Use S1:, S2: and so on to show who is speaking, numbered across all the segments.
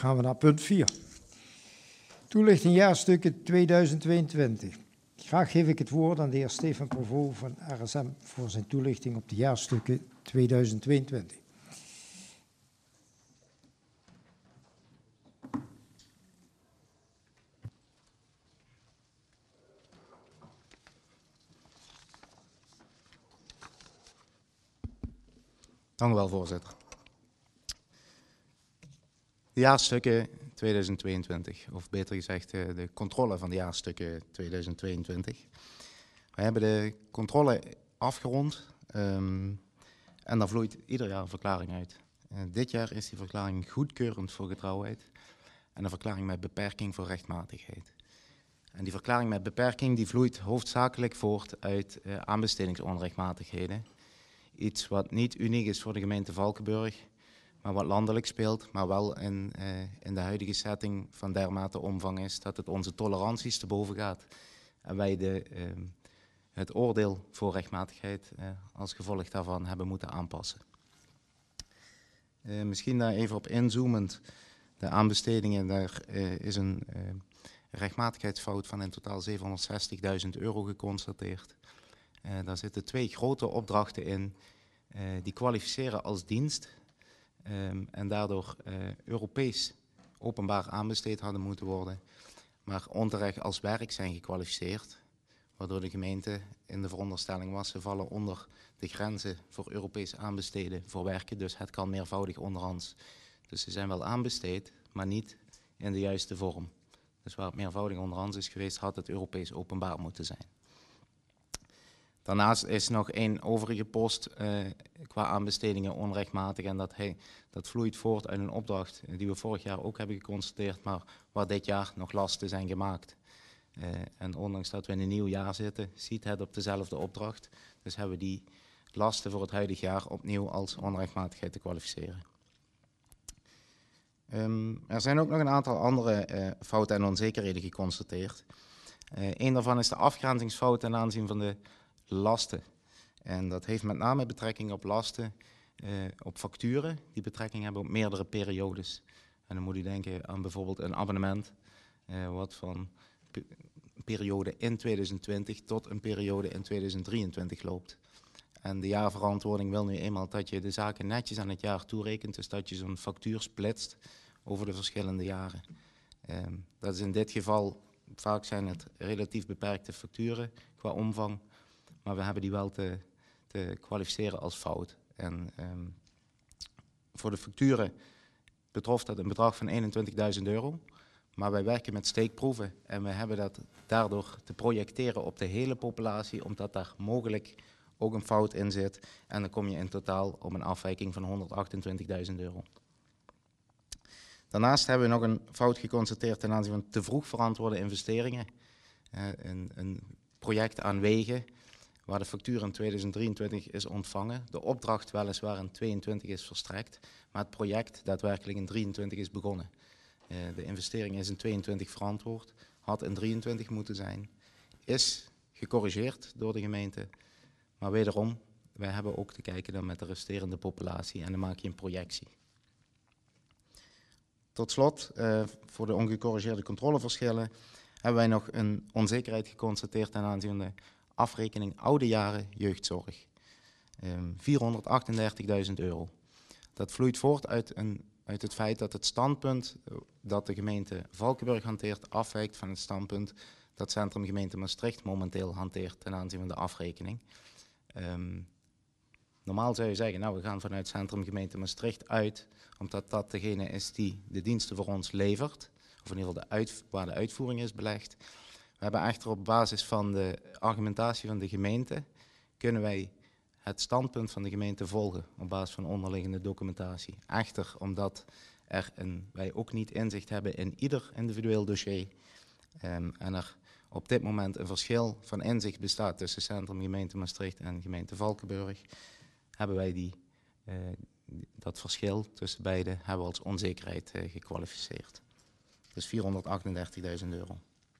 S1: Gaan we naar punt 4. Toelichting jaarstukken 2022. Graag geef ik het woord aan de heer Stefan Provoo van RSM voor zijn toelichting op de jaarstukken 2022.
S2: Dank u wel, voorzitter. De jaarstukken 2022, of beter gezegd de controle van de jaarstukken 2022. We hebben de controle afgerond en daar vloeit ieder jaar een verklaring uit. Dit jaar is die verklaring goedkeurend voor getrouwheid en een verklaring met beperking voor rechtmatigheid. En die verklaring met beperking die vloeit hoofdzakelijk voort uit aanbestedingsonrechtmatigheden. Iets wat niet uniek is voor de gemeente Valkenburg, maar wat landelijk speelt, maar wel in de huidige setting van dermate omvang is dat het onze toleranties te boven gaat. En wij het oordeel voor rechtmatigheid als gevolg daarvan hebben moeten aanpassen. Misschien daar even op inzoomend, de aanbestedingen, daar is een rechtmatigheidsfout van in totaal €760.000 geconstateerd. Daar zitten 2 grote opdrachten in die kwalificeren als dienst en daardoor Europees openbaar aanbesteed hadden moeten worden, maar onterecht als werk zijn gekwalificeerd, waardoor de gemeente in de veronderstelling was, ze vallen onder de grenzen voor Europees aanbesteden voor werken, dus het kan meervoudig onderhands. Dus ze zijn wel aanbesteed, maar niet in de juiste vorm. Dus waar het meervoudig onderhands is geweest, had het Europees openbaar moeten zijn. Daarnaast is nog 1 overige post qua aanbestedingen onrechtmatig en dat vloeit voort uit een opdracht die we vorig jaar ook hebben geconstateerd, maar waar dit jaar nog lasten zijn gemaakt. En ondanks dat we in een nieuw jaar zitten, ziet het op dezelfde opdracht. Dus hebben we die lasten voor het huidige jaar opnieuw als onrechtmatigheid te kwalificeren. Er zijn ook nog een aantal andere fouten en onzekerheden geconstateerd. Een daarvan is de afgrenzingsfout ten aanzien van de lasten. En dat heeft met name betrekking op lasten op facturen die betrekking hebben op meerdere periodes. En dan moet u denken aan bijvoorbeeld een abonnement wat van een periode in 2020 tot een periode in 2023 loopt. En de jaarverantwoording wil nu eenmaal dat je de zaken netjes aan het jaar toerekent, dus dat je zo'n factuur splitst over de verschillende jaren. Dat is in dit geval, vaak zijn het relatief beperkte facturen qua omvang, maar we hebben die wel te kwalificeren als fout. En voor de facturen betrof dat een bedrag van €21.000, maar wij werken met steekproeven en we hebben dat daardoor te projecteren op de hele populatie, omdat daar mogelijk ook een fout in zit. En dan kom je in totaal op een afwijking van €128.000. Daarnaast hebben we nog een fout geconstateerd ten aanzien van te vroeg verantwoorde investeringen. Een project aan wegen waar de factuur in 2023 is ontvangen. De opdracht weliswaar in 2022 is verstrekt, maar het project daadwerkelijk in 2023 is begonnen. De investering is in 2022 verantwoord, had in 2023 moeten zijn, is gecorrigeerd door de gemeente. Maar wederom, wij hebben ook te kijken dan met de resterende populatie en dan maak je een projectie. Tot slot, voor de ongecorrigeerde controleverschillen hebben wij nog een onzekerheid geconstateerd ten aanzien van de afrekening oude jaren jeugdzorg. €438.000. Dat vloeit voort uit het feit dat het standpunt dat de gemeente Valkenburg hanteert afwijkt van het standpunt dat Centrum Gemeente Maastricht momenteel hanteert ten aanzien van de afrekening. Normaal zou je zeggen, nou we gaan vanuit Centrum Gemeente Maastricht uit, omdat dat degene is die de diensten voor ons levert, of in ieder geval waar de uitvoering is belegd. We hebben echter op basis van de argumentatie van de gemeente, kunnen wij het standpunt van de gemeente volgen op basis van onderliggende documentatie. Echter, omdat wij ook niet inzicht hebben in ieder individueel dossier en er op dit moment een verschil van inzicht bestaat tussen Centrum Gemeente Maastricht en gemeente Valkenburg, hebben wij dat verschil tussen beide hebben we als onzekerheid gekwalificeerd. Dus €438.000.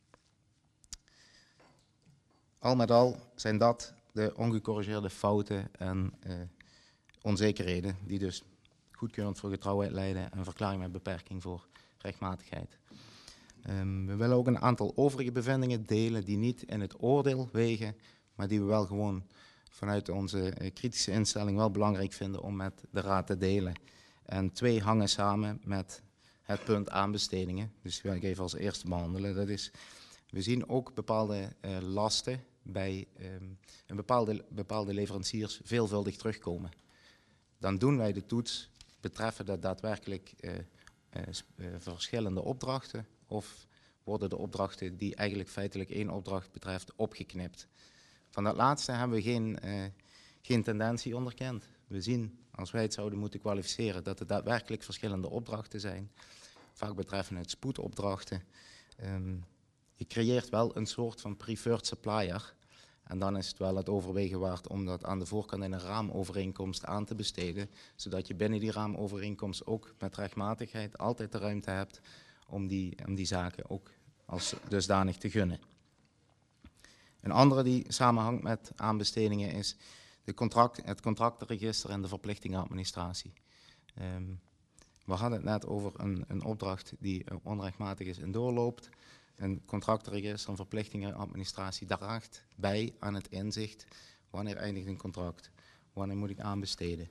S2: Al met al zijn dat de ongecorrigeerde fouten en onzekerheden die dus goedkeurend voor getrouwheid leiden en verklaring met beperking voor rechtmatigheid. We willen ook een aantal overige bevindingen delen die niet in het oordeel wegen, maar die we wel gewoon vanuit onze kritische instelling wel belangrijk vinden om met de raad te delen. En 2 hangen samen met het punt aanbestedingen. Dus die wil ik even als eerste behandelen. Dat is, we zien ook bepaalde lasten bij bepaalde leveranciers veelvuldig terugkomen. Dan doen wij de toets betreffen dat daadwerkelijk verschillende opdrachten of worden de opdrachten die eigenlijk feitelijk 1 opdracht betreft opgeknipt. Van dat laatste hebben we geen tendentie onderkend. We zien, als wij het zouden moeten kwalificeren, dat het daadwerkelijk verschillende opdrachten zijn. Vaak betreffen het spoedopdrachten. Je creëert wel een soort van preferred supplier. En dan is het wel het overwegen waard om dat aan de voorkant in een raamovereenkomst aan te besteden. Zodat je binnen die raamovereenkomst ook met rechtmatigheid altijd de ruimte hebt om die zaken ook als dusdanig te gunnen. Een andere die samenhangt met aanbestedingen is het contractenregister en de verplichtingenadministratie. We hadden het net over een opdracht die onrechtmatig is en doorloopt. Een contractenregister, een verplichtingenadministratie draagt bij aan het inzicht. Wanneer eindigt een contract? Wanneer moet ik aanbesteden?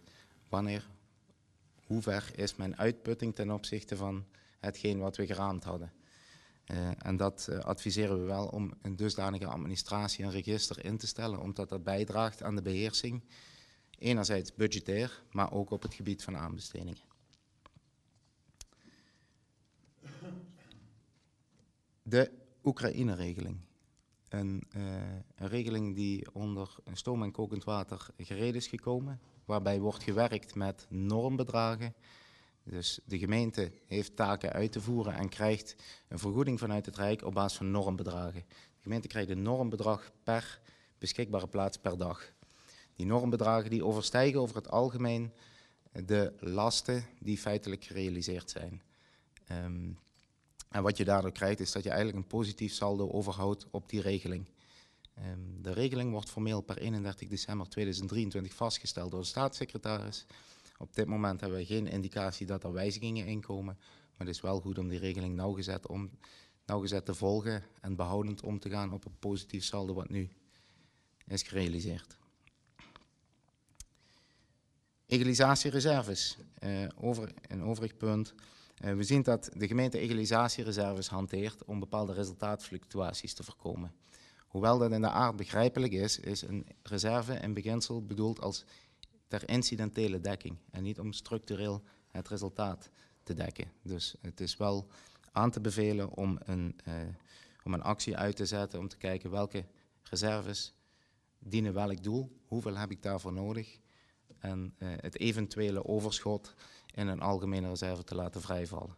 S2: Hoe ver is mijn uitputting ten opzichte van hetgeen wat we geraamd hadden? En dat adviseren we wel om een dusdanige administratie en register in te stellen, omdat dat bijdraagt aan de beheersing. Enerzijds budgetair, maar ook op het gebied van aanbestedingen. De Oekraïne-regeling. Een regeling die onder stoom en kokend water gereden is gekomen, waarbij wordt gewerkt met normbedragen. Dus de gemeente heeft taken uit te voeren en krijgt een vergoeding vanuit het Rijk op basis van normbedragen. De gemeente krijgt een normbedrag per beschikbare plaats per dag. Die normbedragen die overstijgen over het algemeen de lasten die feitelijk gerealiseerd zijn. En wat je daardoor krijgt is dat je eigenlijk een positief saldo overhoudt op die regeling. De regeling wordt formeel per 31 december 2023 vastgesteld door de staatssecretaris. Op dit moment hebben we geen indicatie dat er wijzigingen in komen, maar het is wel goed om die regeling nauwgezet te volgen en behoudend om te gaan op een positief saldo wat nu is gerealiseerd. Egalisatiereserves, een overig punt. We zien dat de gemeente egalisatiereserves hanteert om bepaalde resultaatfluctuaties te voorkomen. Hoewel dat in de aard begrijpelijk is een reserve in beginsel bedoeld als ter incidentele dekking en niet om structureel het resultaat te dekken. Dus het is wel aan te bevelen om een actie uit te zetten om te kijken welke reserves dienen welk doel, hoeveel heb ik daarvoor nodig en het eventuele overschot in een algemene reserve te laten vrijvallen.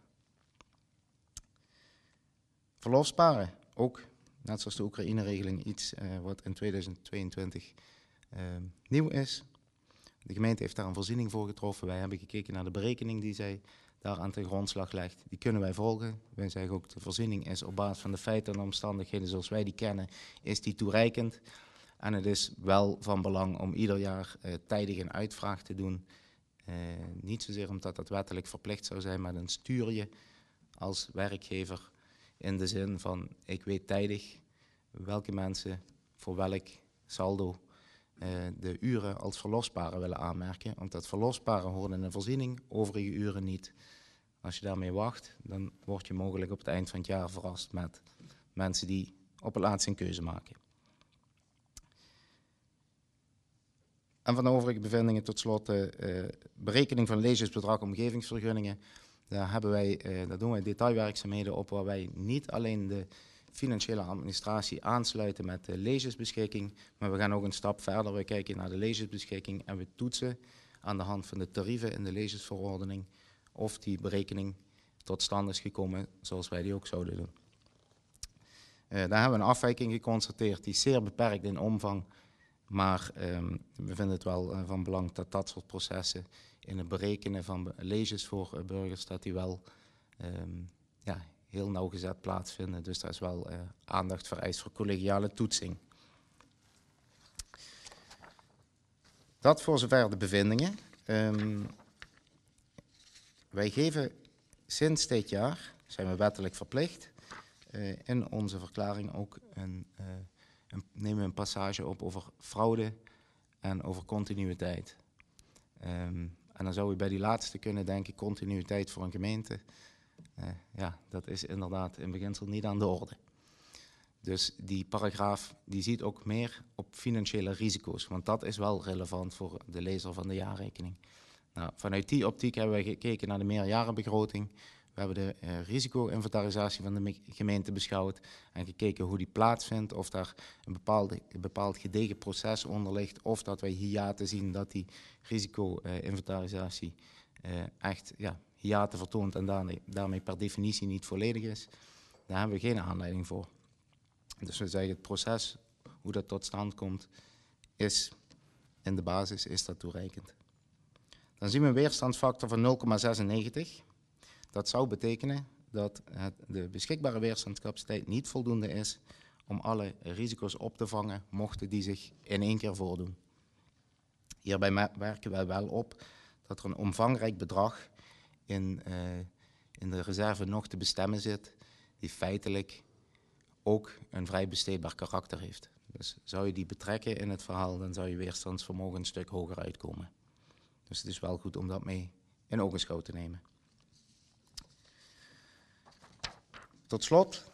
S2: Verlofsparen, ook net zoals de Oekraïne-regeling iets wat in 2022 nieuw is. De gemeente heeft daar een voorziening voor getroffen. Wij hebben gekeken naar de berekening die zij daar aan ten grondslag legt. Die kunnen wij volgen. Wij zeggen ook de voorziening is op basis van de feiten en omstandigheden zoals wij die kennen, is die toereikend. En het is wel van belang om ieder jaar tijdig een uitvraag te doen. Niet zozeer omdat dat wettelijk verplicht zou zijn, maar dan stuur je als werkgever in de zin van ik weet tijdig welke mensen voor welk saldo de uren als verlofsparen willen aanmerken. Omdat verlofsparen horen in een voorziening, overige uren niet. Als je daarmee wacht, dan word je mogelijk op het eind van het jaar verrast met mensen die op het laatst een keuze maken. En van de overige bevindingen tot slot berekening van leesjesbedrag omgevingsvergunningen. Daar doen wij detailwerkzaamheden op waar wij niet alleen de financiële administratie aansluiten met de leesjesbeschikking, maar we gaan ook een stap verder. We kijken naar de leesjesbeschikking en we toetsen aan de hand van de tarieven in de leesjesverordening of die berekening tot stand is gekomen zoals wij die ook zouden doen. Daar hebben we een afwijking geconstateerd die is zeer beperkt in omvang. Maar we vinden het wel van belang dat dat soort processen in het berekenen van leges voor burgers, dat die wel heel nauwgezet plaatsvinden. Dus daar is wel aandacht vereist voor collegiale toetsing. Dat voor zover de bevindingen. Wij geven sinds dit jaar zijn we wettelijk verplicht. In onze verklaring ook nemen we een passage op over fraude en over continuïteit. En dan zou je bij die laatste kunnen denken, continuïteit voor een gemeente. Ja, dat is inderdaad in beginsel niet aan de orde. Dus die paragraaf die ziet ook meer op financiële risico's, want dat is wel relevant voor de lezer van de jaarrekening. Nou, vanuit die optiek hebben wij gekeken naar de meerjarenbegroting. We hebben de risico-inventarisatie van de gemeente beschouwd en gekeken hoe die plaatsvindt, of daar een bepaald gedegen proces onder ligt, of dat wij hiaten zien dat die risico-inventarisatie echt hiaten vertoont en daarmee per definitie niet volledig is. Daar hebben we geen aanleiding voor. Dus we zeggen het proces, hoe dat tot stand komt, is in de basis is dat toereikend. Dan zien we een weerstandsfactor van 0,96. Dat zou betekenen dat de beschikbare weerstandscapaciteit niet voldoende is om alle risico's op te vangen, mochten die zich in één keer voordoen. Hierbij werken wij wel op dat er een omvangrijk bedrag in de reserve nog te bestemmen zit, die feitelijk ook een vrij besteedbaar karakter heeft. Dus zou je die betrekken in het verhaal, dan zou je weerstandsvermogen een stuk hoger uitkomen. Dus het is wel goed om dat mee in ogenschouw te nemen. Tot slot,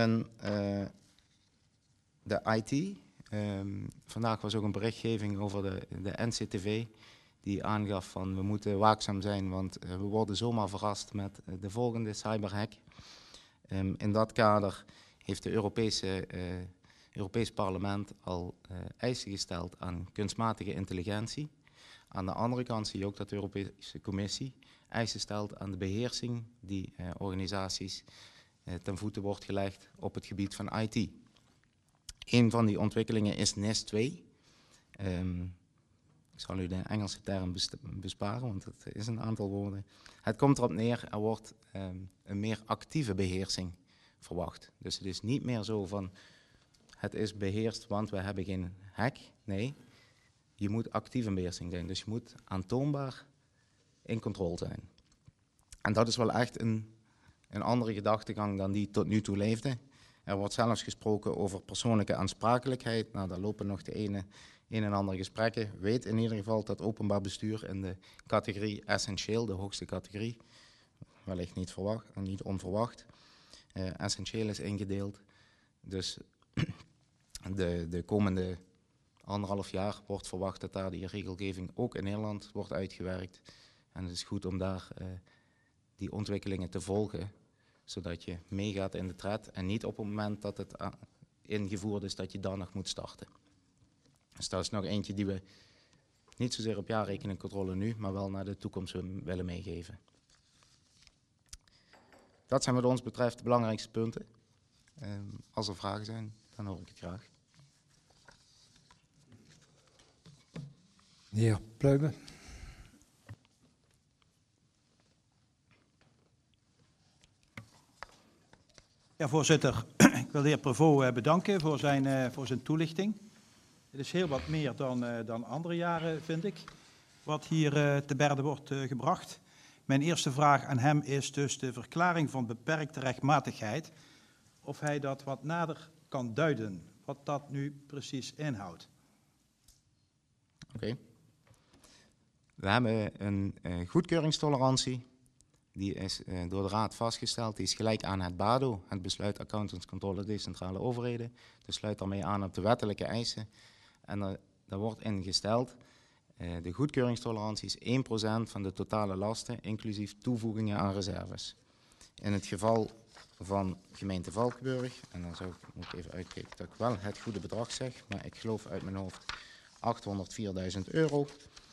S2: de IT. Vandaag was ook een berichtgeving over de NCTV die aangaf van we moeten waakzaam zijn, want we worden zomaar verrast met de volgende cyberhack. In dat kader heeft het Europees Parlement al eisen gesteld aan kunstmatige intelligentie. Aan de andere kant zie je ook dat de Europese Commissie eisen stelt aan de beheersing die organisaties ten voeten wordt gelegd op het gebied van IT. Een van die ontwikkelingen is NIS2. Ik zal u de Engelse term besparen, want het is een aantal woorden. Het komt erop neer, er wordt een meer actieve beheersing verwacht. Dus het is niet meer zo van, het is beheerst, want we hebben geen hack. Nee, je moet actieve beheersing zijn. Dus je moet aantoonbaar in controle zijn. En dat is wel echt een andere gedachtegang dan die tot nu toe leefde. Er wordt zelfs gesproken over persoonlijke aansprakelijkheid. Nou, daar lopen nog de een en ander gesprekken. Weet in ieder geval dat openbaar bestuur in de categorie essentieel, de hoogste categorie, wellicht niet onverwacht, essentieel is ingedeeld. Dus de komende 1,5 jaar wordt verwacht dat daar die regelgeving ook in Nederland wordt uitgewerkt. En het is goed om daar die ontwikkelingen te volgen, zodat je meegaat in de tred en niet op het moment dat het ingevoerd is dat je dan nog moet starten. Dus dat is nog eentje die we niet zozeer op jaarrekeningcontrole nu, maar wel naar de toekomst willen meegeven. Dat zijn wat ons betreft de belangrijkste punten. Als er vragen zijn, dan hoor ik het graag.
S1: De heer Pluijmen.
S3: Ja, voorzitter. Ik wil de heer Prevot bedanken voor zijn toelichting. Het is heel wat meer dan andere jaren, vind ik, wat hier te berde wordt gebracht. Mijn eerste vraag aan hem is dus de verklaring van beperkte rechtmatigheid. Of hij dat wat nader kan duiden, wat dat nu precies inhoudt.
S2: Oké. We hebben een goedkeuringstolerantie. Die is door de Raad vastgesteld. Die is gelijk aan het BADO, het Besluit Accountantscontrole Decentrale Overheden. Dus sluit daarmee aan op de wettelijke eisen. En daar wordt ingesteld, de goedkeuringstolerantie is 1% van de totale lasten, inclusief toevoegingen aan reserves. In het geval van gemeente Valkenburg, en dan moet ik even uitkijken dat ik wel het goede bedrag zeg, maar ik geloof uit mijn hoofd 804.000 euro.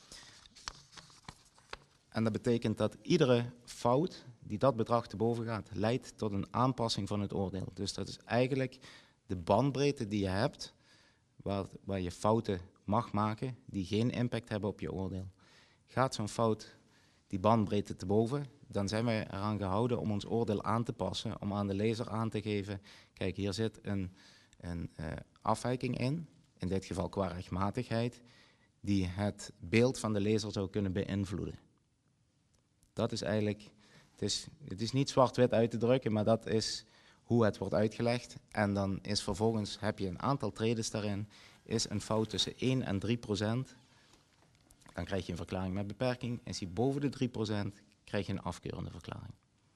S2: En dat betekent dat iedere fout die dat bedrag te boven gaat, leidt tot een aanpassing van het oordeel. Dus dat is eigenlijk de bandbreedte die je hebt, waar je fouten mag maken, die geen impact hebben op je oordeel. Gaat zo'n fout die bandbreedte te boven, dan zijn wij eraan gehouden om ons oordeel aan te passen, om aan de lezer aan te geven, kijk, hier zit een afwijking in dit geval qua rechtmatigheid, die het beeld van de lezer zou kunnen beïnvloeden. Dat is eigenlijk Het is niet zwart-wit uit te drukken, maar dat is hoe het wordt uitgelegd. En dan is vervolgens, heb je een aantal tredes daarin, is een fout tussen 1 en 3%, dan krijg je een verklaring met beperking. Is die boven de 3%, krijg je een afkeurende verklaring.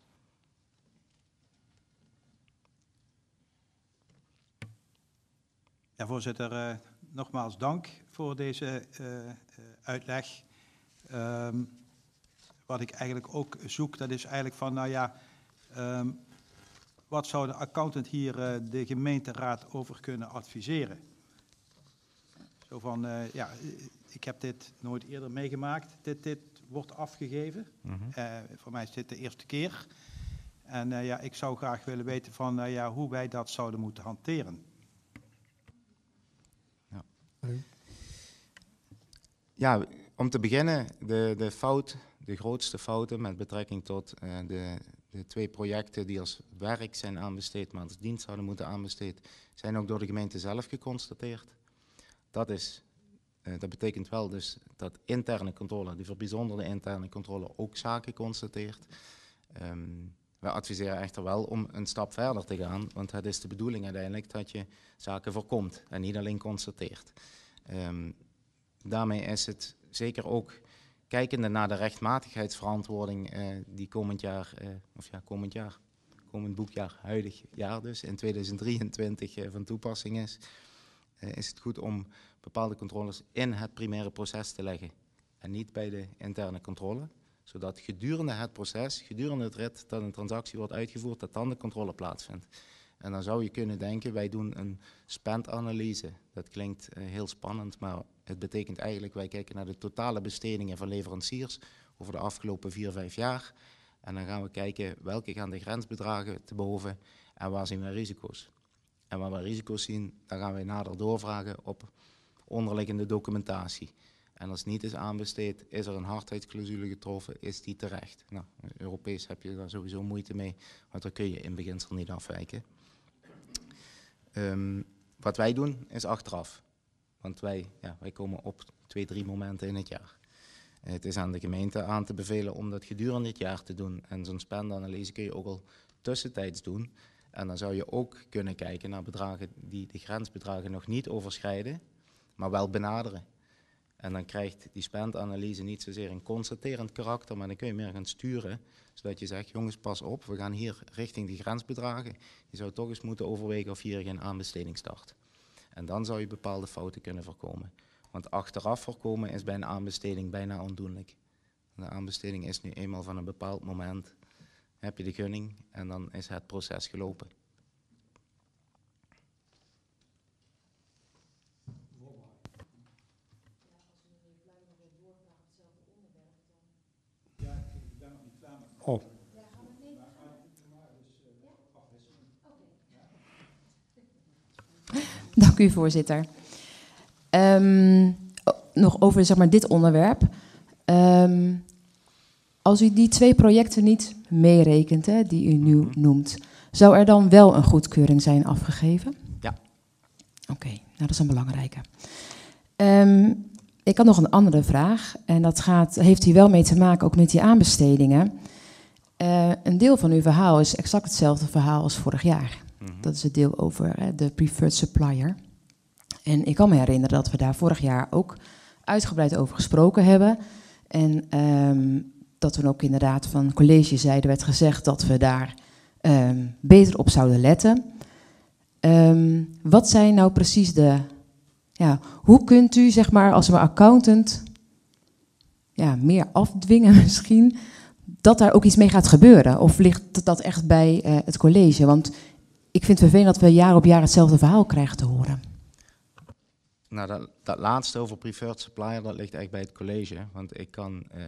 S3: Ja, voorzitter, nogmaals dank voor deze uitleg. Wat ik eigenlijk ook zoek, dat is eigenlijk van, nou ja, wat zou de accountant hier de gemeenteraad over kunnen adviseren? Zo van, ja, ik heb dit nooit eerder meegemaakt. Dit wordt afgegeven. Voor mij is dit de eerste keer. En ja, ik zou graag willen weten van, ja, hoe wij dat zouden moeten hanteren.
S2: Ja, om te beginnen, de grootste fouten met betrekking tot de 2 projecten die als werk zijn aanbesteed, maar als dienst zouden moeten aanbesteed, zijn ook door de gemeente zelf geconstateerd. Dat betekent wel dus dat interne controle, die verbijzonderde interne controle, ook zaken constateert. Wij adviseren echter wel om een stap verder te gaan, want het is de bedoeling uiteindelijk dat je zaken voorkomt en niet alleen constateert. Daarmee is het zeker ook kijkende naar de rechtmatigheidsverantwoording die komend boekjaar, huidig jaar dus, in 2023 van toepassing is het goed om bepaalde controles in het primaire proces te leggen en niet bij de interne controle, zodat gedurende het proces, gedurende het rit dat een transactie wordt uitgevoerd, dat dan de controle plaatsvindt. En dan zou je kunnen denken, wij doen een spendanalyse. Dat klinkt heel spannend, maar het betekent eigenlijk, wij kijken naar de totale bestedingen van leveranciers over de afgelopen 4-5 jaar. En dan gaan we kijken, welke gaan de grensbedragen te boven en waar zien we risico's. En waar we risico's zien, dan gaan we nader doorvragen op onderliggende documentatie. En als niet is aanbesteed, is er een hardheidsclausule getroffen, is die terecht. Nou, Europees heb je daar sowieso moeite mee, want daar kun je in beginsel niet afwijken. Wat wij doen is achteraf, want wij komen op 2-3 momenten in het jaar. Het is aan de gemeente aan te bevelen om dat gedurende het jaar te doen. En zo'n spendanalyse kun je ook al tussentijds doen. En dan zou je ook kunnen kijken naar bedragen die de grensbedragen nog niet overschrijden, maar wel benaderen. En dan krijgt die spendanalyse niet zozeer een constaterend karakter, maar dan kun je meer gaan sturen, zodat je zegt, jongens, pas op, we gaan hier richting die grensbedragen. Je zou toch eens moeten overwegen of hier geen aanbesteding start. En dan zou je bepaalde fouten kunnen voorkomen. Want achteraf voorkomen is bij een aanbesteding bijna ondoenlijk. De aanbesteding is nu eenmaal van een bepaald moment, heb je de gunning en dan is het proces gelopen.
S1: Oh.
S4: Dank u, voorzitter. Nog over zeg maar, dit onderwerp. Als u die 2 projecten niet meerekent, hè, die u nu noemt, zou er dan wel een goedkeuring zijn afgegeven?
S2: Ja.
S4: Oké, nou dat is een belangrijke. Ik had nog een andere vraag en dat heeft hier wel mee te maken ook met die aanbestedingen. Een deel van uw verhaal is exact hetzelfde verhaal als vorig jaar. Dat is het deel over de preferred supplier. En ik kan me herinneren dat we daar vorig jaar ook uitgebreid over gesproken hebben. En dat toen ook inderdaad van collegezijde werd gezegd dat we daar beter op zouden letten. Wat zijn nou precies hoe kunt u, zeg maar, als een accountant meer afdwingen misschien, dat daar ook iets mee gaat gebeuren? Of ligt dat echt bij het college? Want ik vind het vervelend dat we jaar op jaar hetzelfde verhaal krijgen te horen.
S2: Nou, dat laatste over preferred supplier, dat ligt echt bij het college. Want ik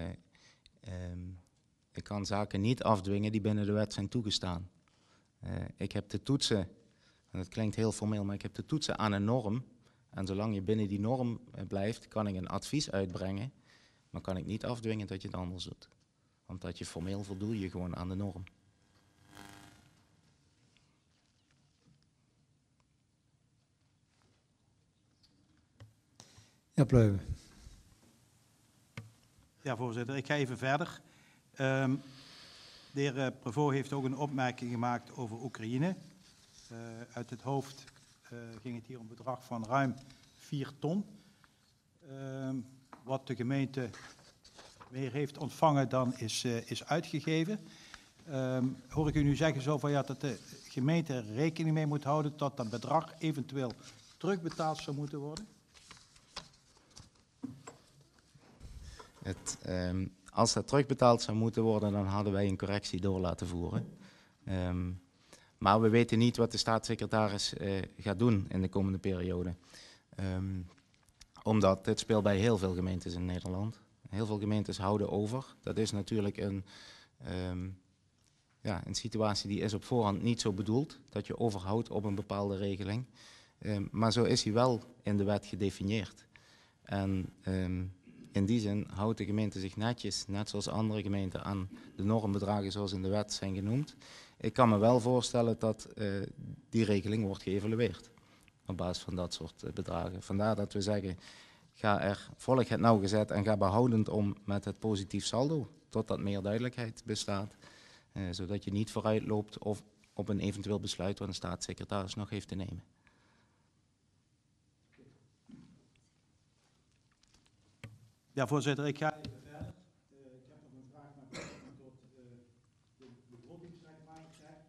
S2: kan zaken niet afdwingen die binnen de wet zijn toegestaan. Ik heb te toetsen, en dat klinkt heel formeel, maar ik heb te toetsen aan een norm. En zolang je binnen die norm blijft, kan ik een advies uitbrengen, maar kan ik niet afdwingen dat je het anders doet. Want dat je formeel voldoe je gewoon aan de norm.
S1: Ja, Pleuven.
S3: Ja, voorzitter, ik ga even verder. De heer Prevot heeft ook een opmerking gemaakt over Oekraïne. Uit het hoofd ging het hier om een bedrag van ruim 4 ton. Wat de gemeente meer heeft ontvangen dan is uitgegeven. Hoor ik u nu zeggen zo van ja, dat de gemeente rekening mee moet houden dat dat bedrag eventueel terugbetaald zou moeten worden?
S2: Als dat terugbetaald zou moeten worden, dan hadden wij een correctie door laten voeren. Maar we weten niet wat de staatssecretaris gaat doen in de komende periode. Omdat dit speelt bij heel veel gemeentes in Nederland. Heel veel gemeentes houden over. Dat is natuurlijk een situatie die is op voorhand niet zo bedoeld. Dat je overhoudt op een bepaalde regeling. Maar zo is hij wel in de wet gedefinieerd. En in die zin houdt de gemeente zich netjes, net zoals andere gemeenten, aan de normbedragen zoals in de wet zijn genoemd. Ik kan me wel voorstellen dat die regeling wordt geëvalueerd op basis van dat soort bedragen. Vandaar dat we zeggen, volg het nauwgezet en ga behoudend om met het positief saldo, totdat meer duidelijkheid bestaat. Zodat je niet vooruit loopt op een eventueel besluit wat een staatssecretaris nog heeft te nemen.
S3: Ja, voorzitter, ik ga even verder. Ik heb nog een vraag met betrekking tot de begrotingsrechtvaardigheid.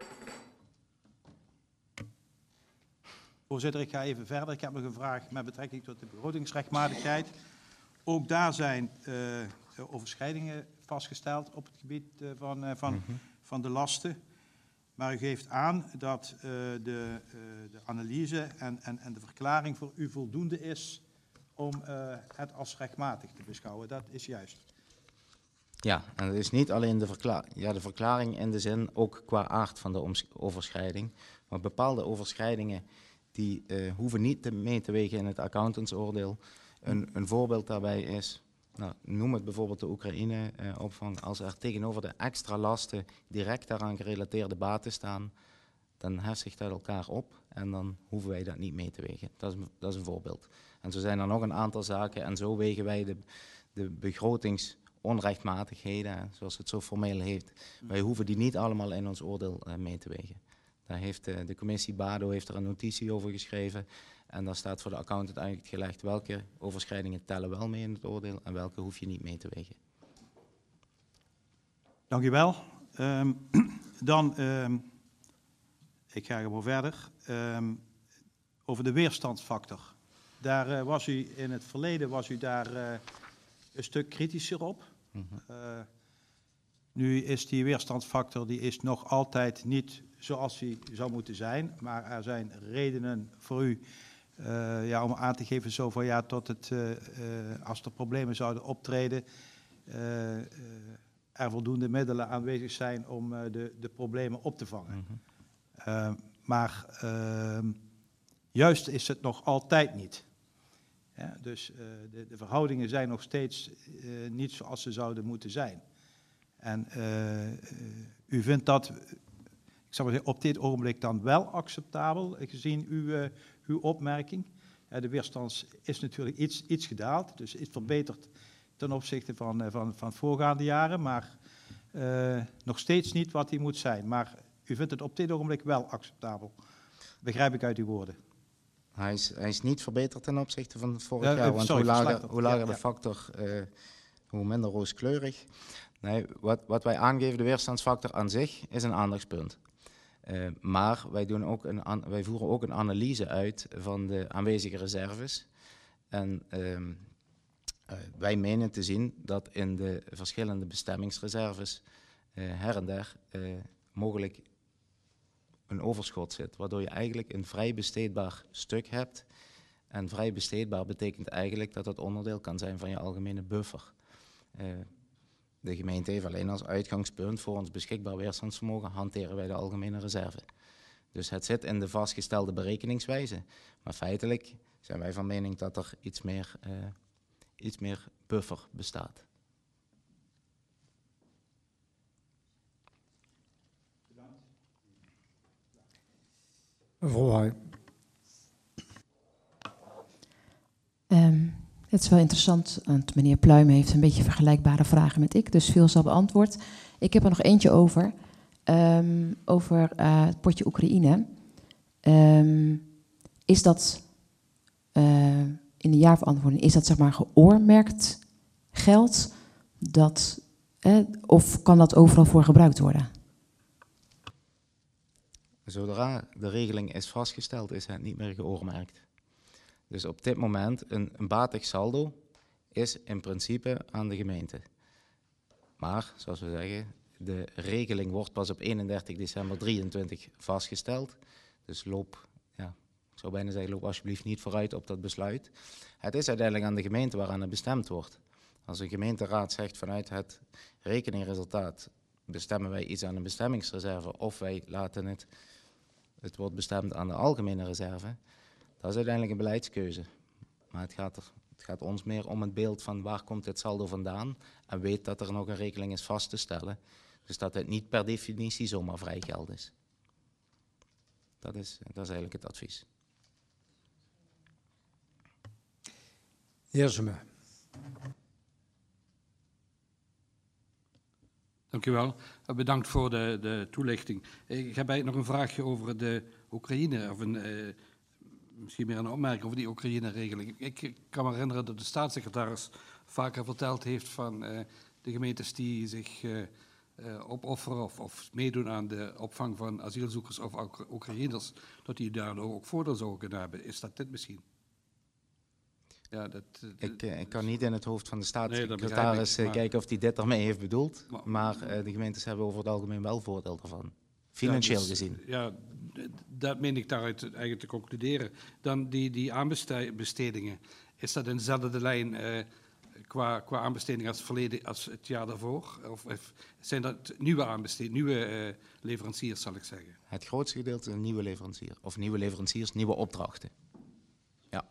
S3: Voorzitter, ik ga even verder. Ik heb nog een vraag met betrekking tot de begrotingsrechtvaardigheid. Ook daar zijn overschrijdingen vastgesteld op het gebied van de lasten. Maar u geeft aan dat de analyse en de verklaring voor u voldoende is om het als rechtmatig te beschouwen. Dat is juist.
S2: Ja, en het is niet alleen de verklaring in de zin, ook qua aard van de overschrijding. Maar bepaalde overschrijdingen die hoeven niet mee te wegen in het accountantsoordeel. Een voorbeeld daarbij is, noem het bijvoorbeeld de Oekraïne-opvang. Als er tegenover de extra lasten direct daaraan gerelateerde baten staan, dan heft zich dat elkaar op en dan hoeven wij dat niet mee te wegen. Dat is een voorbeeld. En zo zijn er nog een aantal zaken en zo wegen wij de begrotingsonrechtmatigheden, zoals het zo formeel heet. Wij hoeven die niet allemaal in ons oordeel mee te wegen. Daar heeft de commissie BADO heeft er een notitie over geschreven en daar staat voor de accountant uitgelegd welke overschrijdingen tellen wel mee in het oordeel en welke hoef je niet mee te wegen.
S3: Dank u wel. Ik ga gewoon verder. Over de weerstandsfactor. Daar was u in het verleden een stuk kritischer op. Nu is die weerstandsfactor nog altijd niet zoals die zou moeten zijn. Maar er zijn redenen voor u om aan te geven zo van tot het, als er problemen zouden optreden, er voldoende middelen aanwezig zijn om de problemen op te vangen. Maar juist is het nog altijd niet. Ja, dus de verhoudingen zijn nog steeds niet zoals ze zouden moeten zijn. En u vindt dat, ik zou maar zeggen, op dit ogenblik dan wel acceptabel, gezien uw opmerking. De weerstand is natuurlijk iets gedaald, dus iets verbeterd ten opzichte van voorgaande jaren, maar nog steeds niet wat die moet zijn. Maar u vindt het op dit ogenblik wel acceptabel, begrijp ik uit uw woorden.
S2: Hij is niet verbeterd ten opzichte van vorig jaar, want hoe lager de factor, hoe minder rooskleurig. Nee, wat wij aangeven, de weerstandsfactor aan zich, is een aandachtspunt. Maar wij voeren ook een analyse uit van de aanwezige reserves. En wij menen te zien dat in de verschillende bestemmingsreserves her en der mogelijk een overschot zit, waardoor je eigenlijk een vrij besteedbaar stuk hebt. En vrij besteedbaar betekent eigenlijk dat het onderdeel kan zijn van je algemene buffer. De gemeente heeft alleen als uitgangspunt voor ons beschikbaar weerstandsvermogen hanteren wij de algemene reserve. Dus het zit in de vastgestelde berekeningswijze. Maar feitelijk zijn wij van mening dat er iets meer buffer bestaat.
S1: Mevrouw Huij.
S4: Het is wel interessant, want meneer Pluim heeft een beetje vergelijkbare vragen met ik, dus veel zal beantwoord. Ik heb er nog eentje over het potje Oekraïne. Is dat in de jaarverantwoording, is dat zeg maar geoormerkt geld, of kan dat overal voor gebruikt worden?
S2: Zodra de regeling is vastgesteld, is het niet meer geoormerkt. Dus op dit moment, een batig saldo is in principe aan de gemeente. Maar, zoals we zeggen, de regeling wordt pas op 31 december 2023 vastgesteld. Dus loop alsjeblieft niet vooruit op dat besluit. Het is uiteindelijk aan de gemeente waaraan het bestemd wordt. Als een gemeenteraad zegt vanuit het rekeningresultaat bestemmen wij iets aan een bestemmingsreserve of wij laten het wordt bestemd aan de algemene reserve, dat is uiteindelijk een beleidskeuze. Maar het gaat ons meer om het beeld van waar komt dit saldo vandaan en weet dat er nog een regeling is vast te stellen. Dus dat het niet per definitie zomaar vrij geld is. Dat is eigenlijk het advies.
S1: Heersema.
S5: Dank u wel. Bedankt voor de toelichting. Ik heb eigenlijk nog een vraagje over de Oekraïne, of misschien meer een opmerking over die Oekraïne-regeling. Ik kan me herinneren dat de staatssecretaris vaker verteld heeft van de gemeentes die zich opofferen of meedoen aan de opvang van asielzoekers of Oekraïners, dat die daar ook voordeel zouden kunnen hebben. Is dat dit misschien? Ja,
S2: ik kan niet in het hoofd van de staatssecretaris
S5: nee,
S2: kijken of hij dit daarmee heeft bedoeld. Maar de gemeentes hebben over het algemeen wel voordeel daarvan. Financieel gezien.
S5: Ja, dat meen ik daaruit eigenlijk te concluderen. Dan die aanbestedingen. Is dat in dezelfde lijn qua aanbesteding als het jaar daarvoor? Of zijn dat nieuwe leveranciers, zal ik zeggen?
S2: Het grootste gedeelte is een nieuwe leverancier. Of nieuwe leveranciers, nieuwe opdrachten. Ja.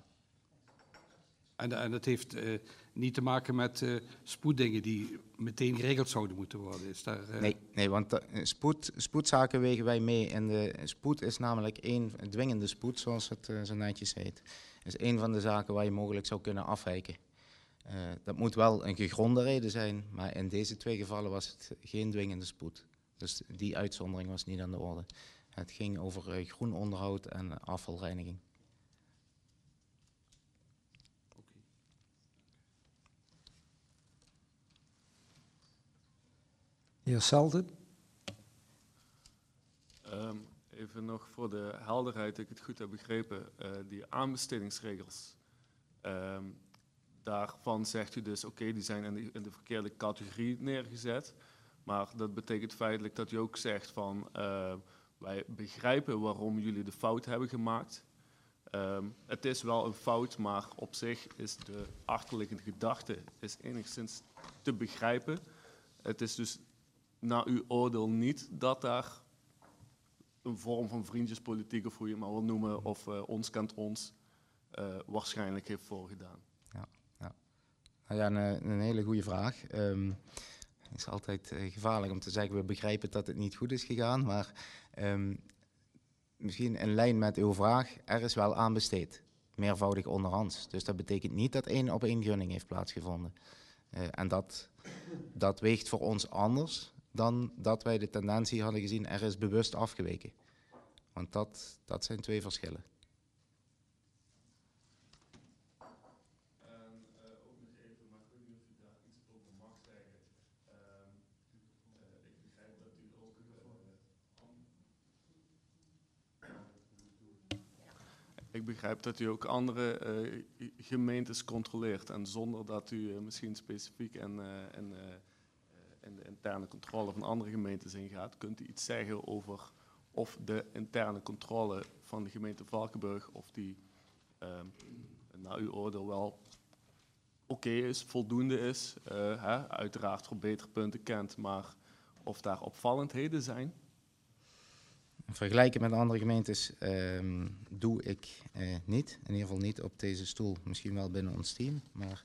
S5: En dat heeft niet te maken met spoeddingen die meteen geregeld zouden moeten worden. Is daar,
S2: Nee, want spoedzaken wegen wij mee. En de spoed is namelijk één dwingende spoed, zoals het zo netjes heet. Is één van de zaken waar je mogelijk zou kunnen afwijken. Dat moet wel een gegronde reden zijn, maar in deze twee gevallen was het geen dwingende spoed. Dus die uitzondering was niet aan de orde. Het ging over groen onderhoud en afvalreiniging.
S1: Heer Selden.
S6: Even nog voor de helderheid, dat ik het goed heb begrepen. Die aanbestedingsregels, daarvan zegt u dus, oké, die zijn in de verkeerde categorie neergezet. Maar dat betekent feitelijk dat u ook zegt van, wij begrijpen waarom jullie de fout hebben gemaakt. Het is wel een fout, maar op zich is de achterliggende gedachte is enigszins te begrijpen. Het is dus naar uw oordeel niet dat daar een vorm van vriendjespolitiek, of hoe je het maar wil noemen, of ons kent ons, waarschijnlijk heeft voorgedaan.
S2: Ja, een hele goede vraag. Het is altijd gevaarlijk om te zeggen, we begrijpen dat het niet goed is gegaan, maar misschien in lijn met uw vraag, er is wel aanbesteed, meervoudig onderhands. Dus dat betekent niet dat 1-op-1 gunning heeft plaatsgevonden. En dat weegt voor ons anders dan dat wij de tendentie hadden gezien, er is bewust afgeweken. Want dat zijn twee verschillen.
S6: Ook nog even, maar ik weet niet of u daar iets over mag zeggen. Ik begrijp dat u ook Ik begrijp dat u ook andere gemeentes controleert en zonder dat u misschien specifiek in de interne controle van andere gemeentes ingaat. Kunt u iets zeggen over of de interne controle van de gemeente Valkenburg, of die naar uw oordeel wel oké is, voldoende is, uiteraard verbeterpunten kent, maar of daar opvallendheden zijn?
S2: Vergelijken met andere gemeentes doe ik niet. In ieder geval niet op deze stoel. Misschien wel binnen ons team. Maar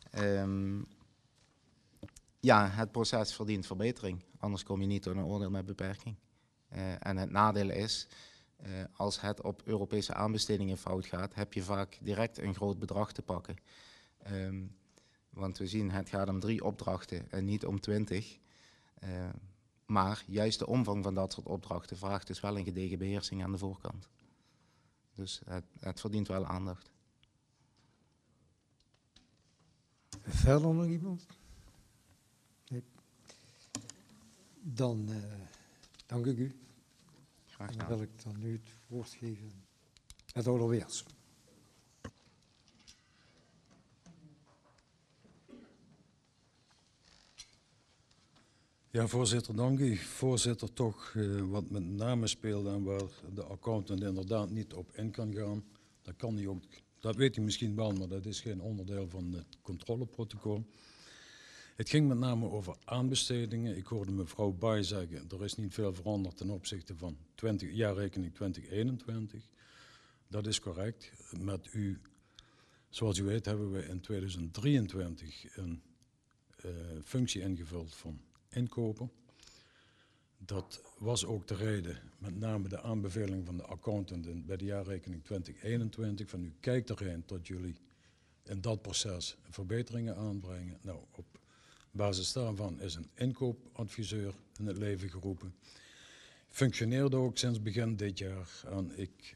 S2: ja, het proces verdient verbetering. Anders kom je niet tot een oordeel met beperking. En het nadeel is, als het op Europese aanbestedingen fout gaat, heb je vaak direct een groot bedrag te pakken. Want we zien, het gaat om 3 opdrachten en niet om 20. Maar juist de omvang van dat soort opdrachten vraagt dus wel een gedegen beheersing aan de voorkant. Dus het verdient wel aandacht.
S1: Verder nog iemand? Nee. Dan dank ik u.
S2: Graag
S1: En dan
S2: gedaan.
S1: wil ik dan nu het woord geven met Olo Weerts.
S7: Ja, voorzitter, dank u. Voorzitter, toch wat met name speelde en waar de accountant inderdaad niet op in kan gaan. Dat kan hij ook, dat weet u misschien wel, maar dat is geen onderdeel van het controleprotocol. Het ging met name over aanbestedingen. Ik hoorde mevrouw Baai zeggen, er is niet veel veranderd ten opzichte van jaarrekening 2021. Dat is correct. Met u, zoals u weet, hebben we in 2023 een functie ingevuld van inkopen. Dat was ook de reden, met name de aanbeveling van de accountant bij de jaarrekening 2021, van u kijkt erheen tot jullie in dat proces verbeteringen aanbrengen. Nou, op basis daarvan is een inkoopadviseur in het leven geroepen. Functioneerde ook sinds begin dit jaar en ik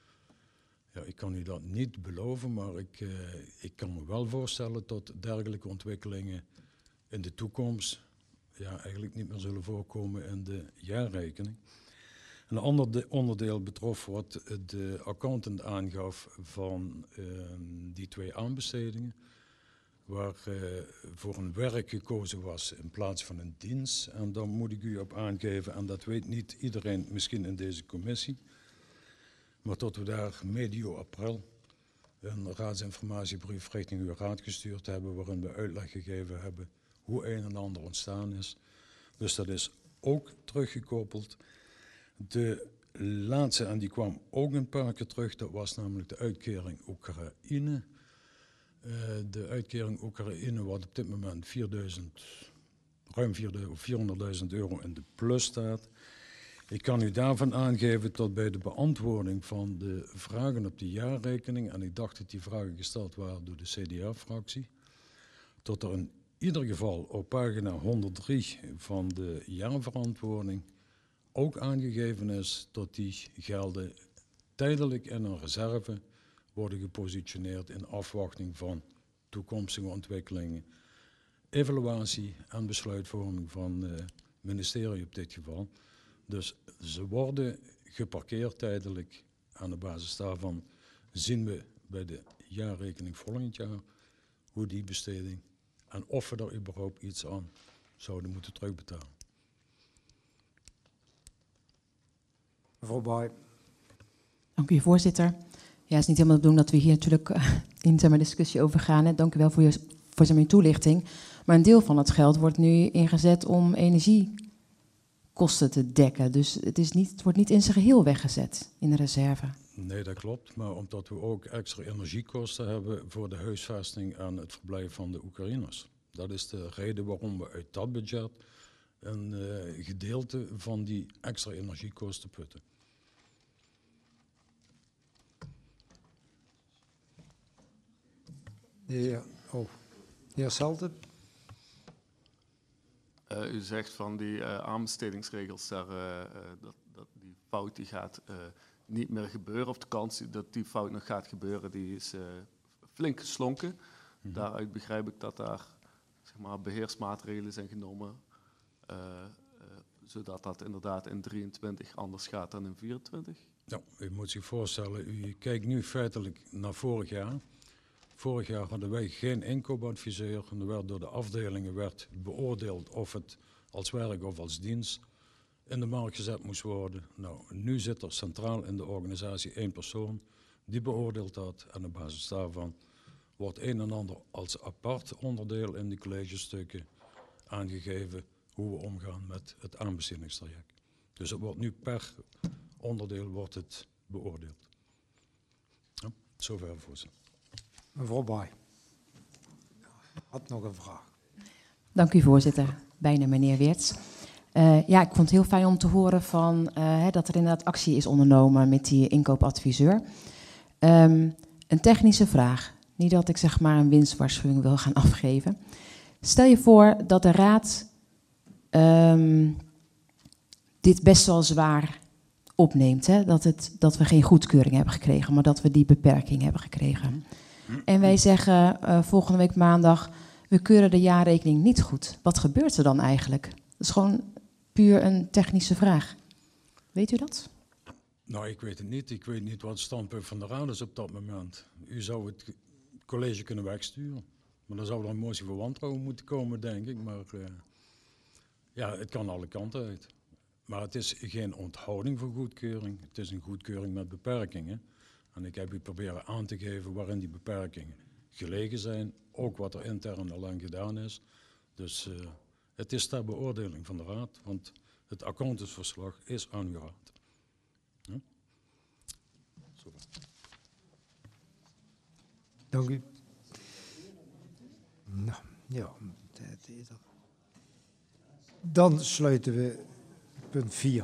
S7: kan u dat niet beloven, maar ik kan me wel voorstellen dat dergelijke ontwikkelingen in de toekomst eigenlijk niet meer zullen voorkomen in de jaarrekening. Een ander onderdeel betrof wat de accountant aangaf van die 2 aanbestedingen, waar voor een werk gekozen was in plaats van een dienst. En daar moet ik u op aangeven, en dat weet niet iedereen misschien in deze commissie, maar tot we daar medio april een raadsinformatiebrief richting uw raad gestuurd hebben, waarin we uitleg gegeven hebben hoe een en ander ontstaan is. Dus dat is ook teruggekoppeld. De laatste, en die kwam ook een paar keer terug, dat was namelijk de uitkering Oekraïne. De uitkering Oekraïne, wat op dit moment ruim 400.000 euro in de plus staat. Ik kan u daarvan aangeven tot bij de beantwoording van de vragen op de jaarrekening, en ik dacht dat die vragen gesteld waren door de CDA-fractie, tot er in ieder geval op pagina 103 van de jaarverantwoording ook aangegeven is dat die gelden tijdelijk in een reserve worden gepositioneerd in afwachting van toekomstige ontwikkelingen, evaluatie en besluitvorming van het ministerie op dit geval. Dus ze worden geparkeerd tijdelijk. Aan de basis daarvan zien we bij de jaarrekening volgend jaar hoe die besteding en of we daar überhaupt iets aan zouden moeten terugbetalen.
S1: Mevrouw Baai.
S4: Dank u, voorzitter. Ja, het is niet helemaal de bedoeling dat we hier natuurlijk in de discussie over gaan. Hè. Dank u wel voor uw toelichting. Maar een deel van het geld wordt nu ingezet om energiekosten te dekken. Dus het wordt niet in zijn geheel weggezet in de reserve.
S7: Nee, dat klopt. Maar omdat we ook extra energiekosten hebben voor de huisvesting en het verblijf van de Oekraïners. Dat is de reden waarom we uit dat budget een gedeelte van die extra energiekosten putten.
S1: De heer Salte.
S6: U zegt van die aanbestedingsregels, dat die fout die gaat niet meer gebeuren, of de kans dat die fout nog gaat gebeuren, die is flink geslonken. Daaruit begrijp ik dat daar beheersmaatregelen zijn genomen, zodat dat inderdaad in 23 anders gaat dan in 24.
S7: Nou, u moet zich voorstellen, u kijkt nu feitelijk naar vorig jaar. Vorig jaar hadden wij geen inkoopadviseur en er werd door de afdelingen beoordeeld of het als werk of als dienst in de markt gezet moest worden. Nou, nu zit er centraal in de organisatie 1 persoon die beoordeelt dat en op basis daarvan wordt een en ander als apart onderdeel in de collegestukken aangegeven hoe we omgaan met het aanbestedingstraject. Dus het wordt nu per onderdeel wordt het beoordeeld. Ja, zover, voorzitter.
S1: Mevrouw Baai. Had nog een vraag.
S4: Dank u, voorzitter. Bijna meneer Weerts. Ja, ik vond het heel fijn om te horen van, dat er inderdaad actie is ondernomen met die inkoopadviseur. Een technische vraag. Niet dat ik zeg maar een winstwaarschuwing wil gaan afgeven. Stel je voor dat de raad dit best wel zwaar opneemt. Hè? Dat we geen goedkeuring hebben gekregen, maar dat we die beperking hebben gekregen. En wij zeggen volgende week maandag, we keuren de jaarrekening niet goed. Wat gebeurt er dan eigenlijk? Dat is gewoon puur een technische vraag. Weet u dat?
S7: Nou, ik weet het niet. Ik weet niet wat het standpunt van de raad is op dat moment. U zou het college kunnen wegsturen. Maar dan zou er een motie voor wantrouwen moeten komen, denk ik. Maar ja, het kan alle kanten uit. Maar het is geen onthouding van goedkeuring. Het is een goedkeuring met beperkingen. En ik heb u proberen aan te geven waarin die beperkingen gelegen zijn. Ook wat er intern al lang gedaan is. Dus het is ter beoordeling van de raad. Want het accountantsverslag is aan uw raad. Ja?
S1: Dank u. Nou, ja. Dan sluiten we punt 4